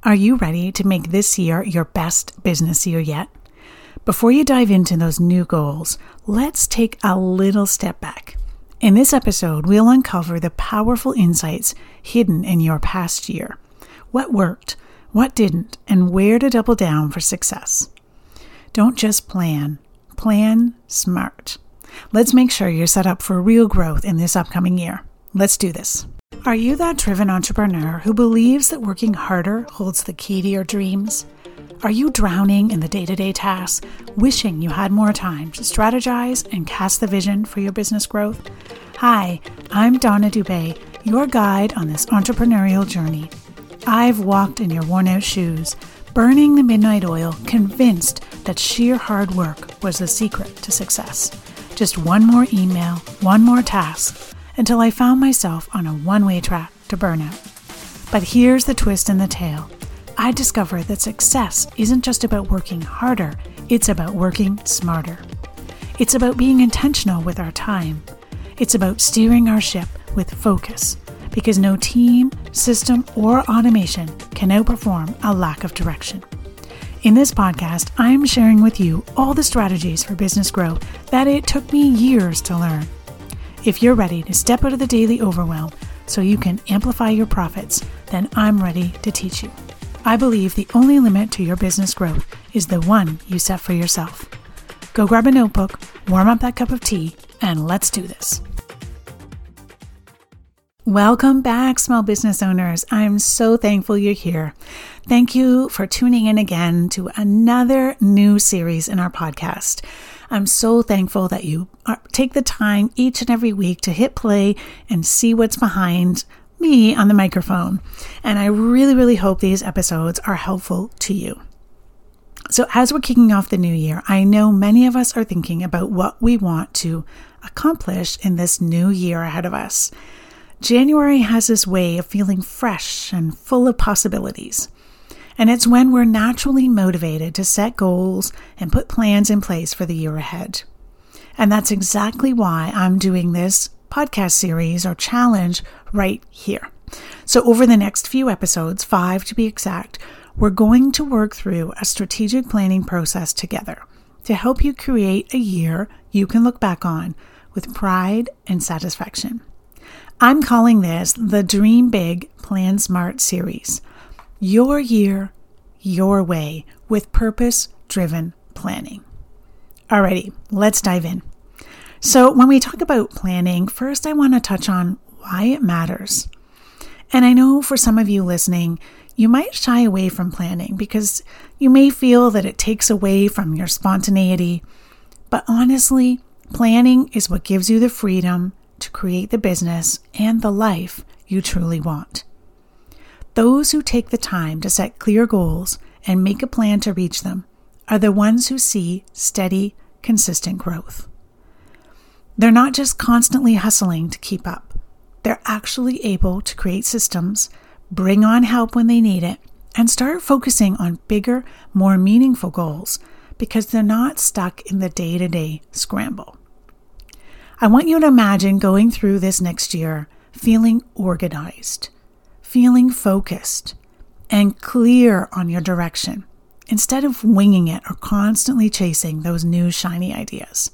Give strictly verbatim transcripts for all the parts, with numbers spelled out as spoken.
Are you ready to make this year your best business year yet? Before you dive into those new goals, let's take a little step back. In this episode, we'll uncover the powerful insights hidden in your past year. What worked, what didn't, and where to double down for success. Don't just plan, plan smart. Let's make sure you're set up for real growth in this upcoming year. Let's do this. Are you that driven entrepreneur who believes that working harder holds the key to your dreams? Are you drowning in the day-to-day tasks, wishing you had more time to strategize and cast the vision for your business growth? Hi, I'm Donna Dubé, your guide on this entrepreneurial journey. I've walked in your worn-out shoes, burning the midnight oil, convinced that sheer hard work was the secret to success. Just one more email, one more task, until I found myself on a one-way track to burnout. But here's the twist in the tale. I discovered that success isn't just about working harder, it's about working smarter. It's about being intentional with our time. It's about steering our ship with focus, because no team, system, or automation can outperform a lack of direction. In this podcast, I'm sharing with you all the strategies for business growth that it took me years to learn. If you're ready to step out of the daily overwhelm so you can amplify your profits, then I'm ready to teach you. I believe the only limit to your business growth is the one you set for yourself. Go grab a notebook, warm up that cup of tea, and let's do this. Welcome back, small business owners. I'm so thankful you're here. Thank you for tuning in again to another new series in our podcast. I'm so thankful that you are, take the time each and every week to hit play and see what's behind me on the microphone. And I really, really hope these episodes are helpful to you. So as we're kicking off the new year, I know many of us are thinking about what we want to accomplish in this new year ahead of us. January has this way of feeling fresh and full of possibilities. And it's when we're naturally motivated to set goals and put plans in place for the year ahead. And that's exactly why I'm doing this podcast series or challenge right here. So over the next few episodes, five to be exact, we're going to work through a strategic planning process together to help you create a year you can look back on with pride and satisfaction. I'm calling this the Dream Big, Plan Smart series. Your year, your way, with purpose-driven planning. Alrighty, let's dive in. So when we talk about planning, first I want to touch on why it matters. And I know for some of you listening, you might shy away from planning because you may feel that it takes away from your spontaneity. But honestly, planning is what gives you the freedom to create the business and the life you truly want. Those who take the time to set clear goals and make a plan to reach them are the ones who see steady, consistent growth. They're not just constantly hustling to keep up. They're actually able to create systems, bring on help when they need it, and start focusing on bigger, more meaningful goals because they're not stuck in the day-to-day scramble. I want you to imagine going through this next year feeling organized, feeling focused, and clear on your direction, instead of winging it or constantly chasing those new shiny ideas.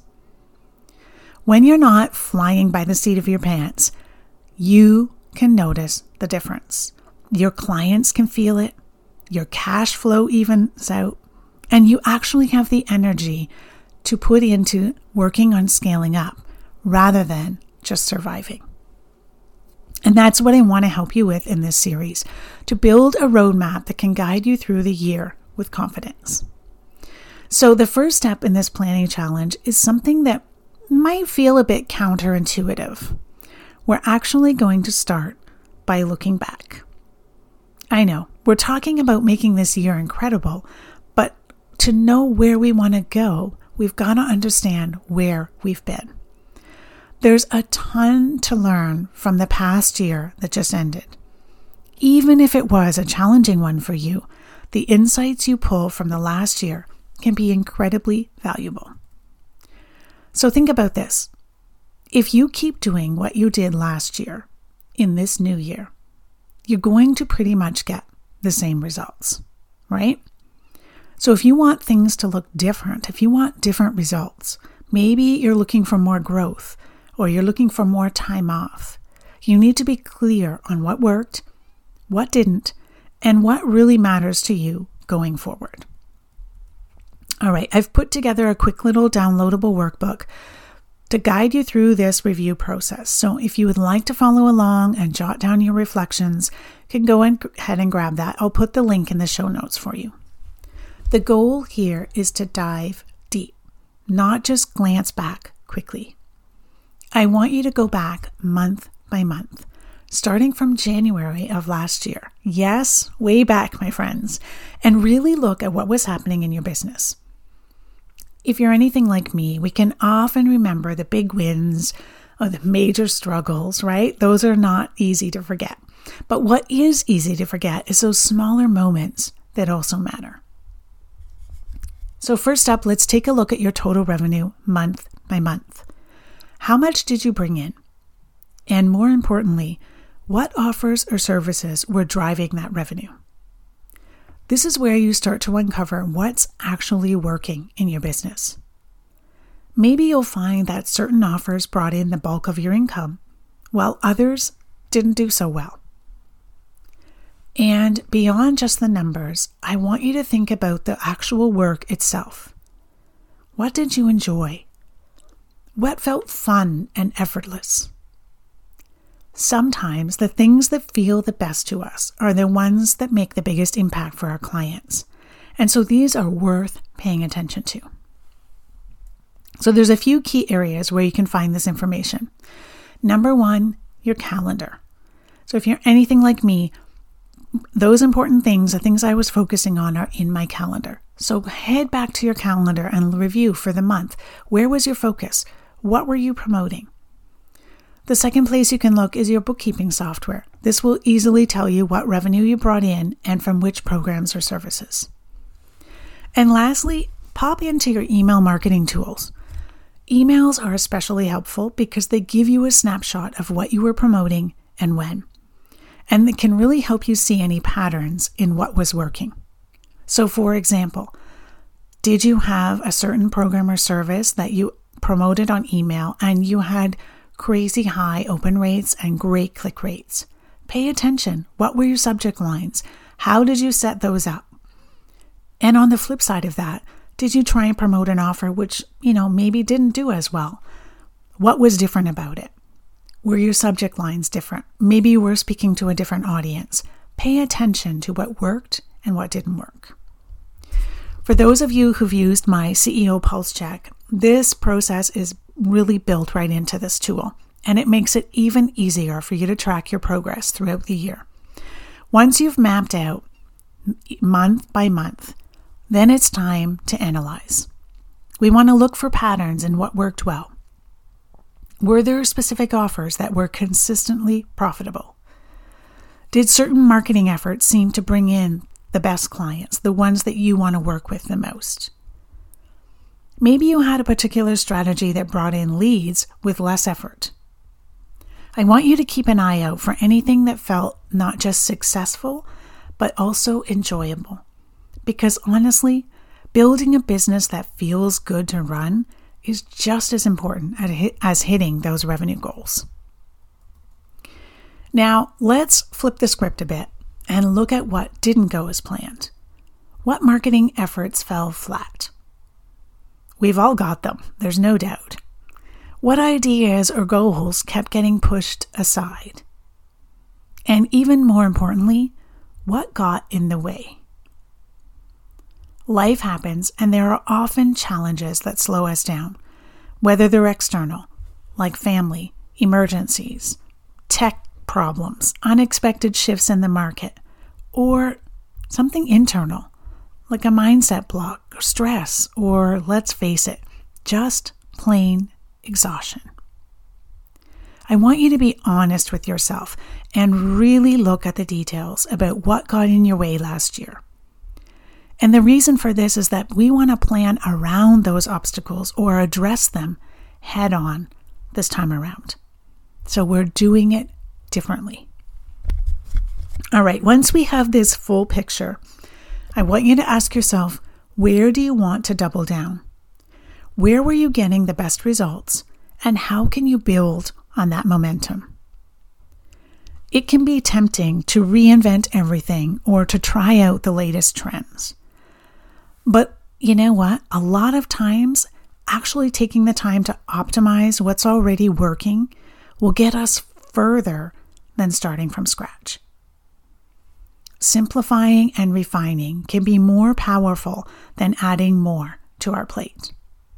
When you're not flying by the seat of your pants, you can notice the difference. Your clients can feel it, your cash flow evens out, and you actually have the energy to put into working on scaling up rather than just surviving. And that's what I want to help you with in this series, to build a roadmap that can guide you through the year with confidence. So the first step in this planning challenge is something that might feel a bit counterintuitive. We're actually going to start by looking back. I know, we're talking about making this year incredible, but to know where we want to go, we've got to understand where we've been. There's a ton to learn from the past year that just ended. Even if it was a challenging one for you, the insights you pull from the last year can be incredibly valuable. So think about this. If you keep doing what you did last year in this new year, you're going to pretty much get the same results, right? So if you want things to look different, if you want different results, maybe you're looking for more growth or you're looking for more time off, you need to be clear on what worked, what didn't, and what really matters to you going forward. All right, I've put together a quick little downloadable workbook to guide you through this review process. So if you would like to follow along and jot down your reflections, you can go ahead and grab that. I'll put the link in the show notes for you. The goal here is to dive deep, not just glance back quickly. I want you to go back month by month, starting from January of last year. Yes, way back, my friends, and really look at what was happening in your business. If you're anything like me, we can often remember the big wins or the major struggles, right? Those are not easy to forget. But what is easy to forget is those smaller moments that also matter. So first up, let's take a look at your total revenue month by month. How much did you bring in? And more importantly, what offers or services were driving that revenue? This is where you start to uncover what's actually working in your business. Maybe you'll find that certain offers brought in the bulk of your income, while others didn't do so well. And beyond just the numbers, I want you to think about the actual work itself. What did you enjoy? What felt fun and effortless? Sometimes the things that feel the best to us are the ones that make the biggest impact for our clients. And so these are worth paying attention to. So there's a few key areas where you can find this information. Number one, your calendar. So if you're anything like me, those important things, the things I was focusing on, are in my calendar. So head back to your calendar and review for the month. Where was your focus? What were you promoting? The second place you can look is your bookkeeping software. This will easily tell you what revenue you brought in and from which programs or services. And lastly, pop into your email marketing tools. Emails are especially helpful because they give you a snapshot of what you were promoting and when. And it can really help you see any patterns in what was working. So for example, did you have a certain program or service that you promoted on email and you had crazy high open rates and great click rates? Pay attention. What were your subject lines? How did you set those up? And on the flip side of that, did you try and promote an offer which, you know, maybe didn't do as well? What was different about it? Were your subject lines different? Maybe you were speaking to a different audience. Pay attention to what worked and what didn't work. For those of you who've used my C E O Pulse Check, this process is really built right into this tool, and it makes it even easier for you to track your progress throughout the year. Once you've mapped out month by month, then it's time to analyze. We want to look for patterns in what worked well. Were there specific offers that were consistently profitable? Did certain marketing efforts seem to bring in the best clients, the ones that you want to work with the most? Maybe you had a particular strategy that brought in leads with less effort. I want you to keep an eye out for anything that felt not just successful, but also enjoyable. Because honestly, building a business that feels good to run is just as important as hitting those revenue goals. Now, let's flip the script a bit and look at what didn't go as planned. What marketing efforts fell flat? We've all got them, there's no doubt. What ideas or goals kept getting pushed aside? And even more importantly, what got in the way? Life happens, and there are often challenges that slow us down, whether they're external, like family, emergencies, tech problems, unexpected shifts in the market, or something internal, like a mindset block, or stress, or, let's face it, just plain exhaustion. I want you to be honest with yourself and really look at the details about what got in your way last year. And the reason for this is that we want to plan around those obstacles or address them head on this time around. So we're doing it differently. All right, once we have this full picture, I want you to ask yourself, where do you want to double down? Where were you getting the best results? And how can you build on that momentum? It can be tempting to reinvent everything or to try out the latest trends. But you know what? A lot of times, actually taking the time to optimize what's already working will get us further than starting from scratch. Simplifying and refining can be more powerful than adding more to our plate.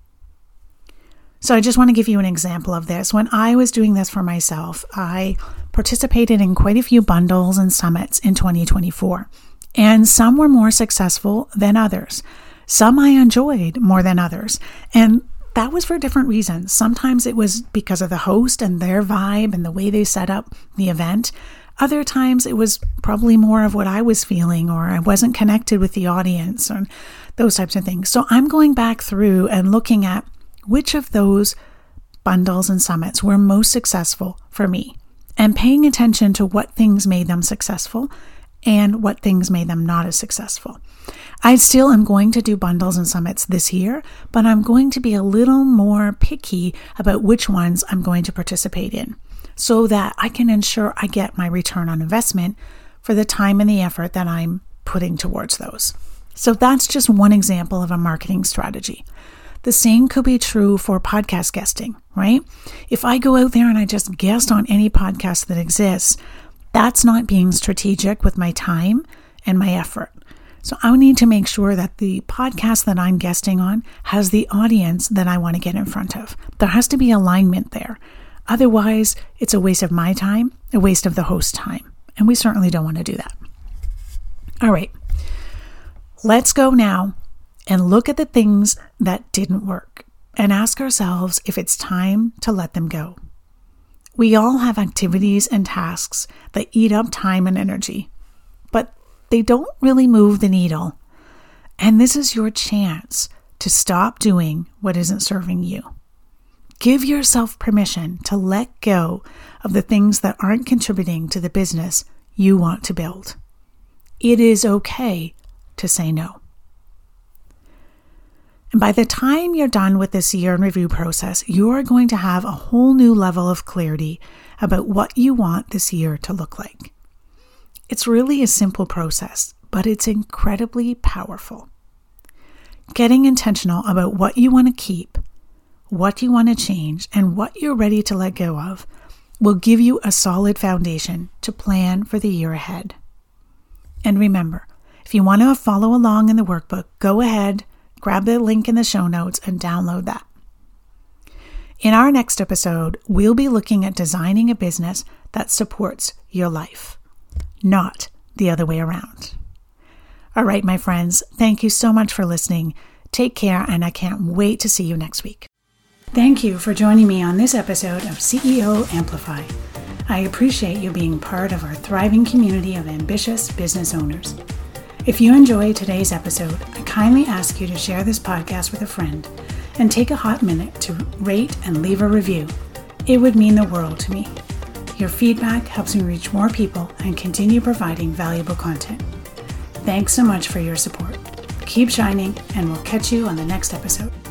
So I just want to give you an example of this. When I was doing this for myself, I participated in quite a few bundles and summits in twenty twenty-four, and some were more successful than others. Some I enjoyed more than others, and that was for different reasons. Sometimes it was because of the host and their vibe and the way they set up the event. Other times it was probably more of what I was feeling, or I wasn't connected with the audience, or those types of things. So I'm going back through and looking at which of those bundles and summits were most successful for me, and paying attention to what things made them successful and what things made them not as successful. I still am going to do bundles and summits this year, but I'm going to be a little more picky about which ones I'm going to participate in, so that I can ensure I get my return on investment for the time and the effort that I'm putting towards those. So that's just one example of a marketing strategy. The same could be true for podcast guesting, right? If I go out there and I just guest on any podcast that exists, that's not being strategic with my time and my effort. So I need to make sure that the podcast that I'm guesting on has the audience that I want to get in front of. There has to be alignment there. Otherwise, it's a waste of my time, a waste of the host's time. And we certainly don't want to do that. All right, let's go now and look at the things that didn't work and ask ourselves if it's time to let them go. We all have activities and tasks that eat up time and energy, but they don't really move the needle. And this is your chance to stop doing what isn't serving you. Give yourself permission to let go of the things that aren't contributing to the business you want to build. It is okay to say no. And by the time you're done with this year in review process, you are going to have a whole new level of clarity about what you want this year to look like. It's really a simple process, but it's incredibly powerful. Getting intentional about what you want to keep, what you want to change, and what you're ready to let go of will give you a solid foundation to plan for the year ahead. And remember, if you want to follow along in the workbook, go ahead, grab the link in the show notes and download that. In our next episode, we'll be looking at designing a business that supports your life, not the other way around. All right, my friends, thank you so much for listening. Take care, and I can't wait to see you next week. Thank you for joining me on this episode of C E O Amplify. I appreciate you being part of our thriving community of ambitious business owners. If you enjoyed today's episode, I kindly ask you to share this podcast with a friend and take a hot minute to rate and leave a review. It would mean the world to me. Your feedback helps me reach more people and continue providing valuable content. Thanks so much for your support. Keep shining, and we'll catch you on the next episode.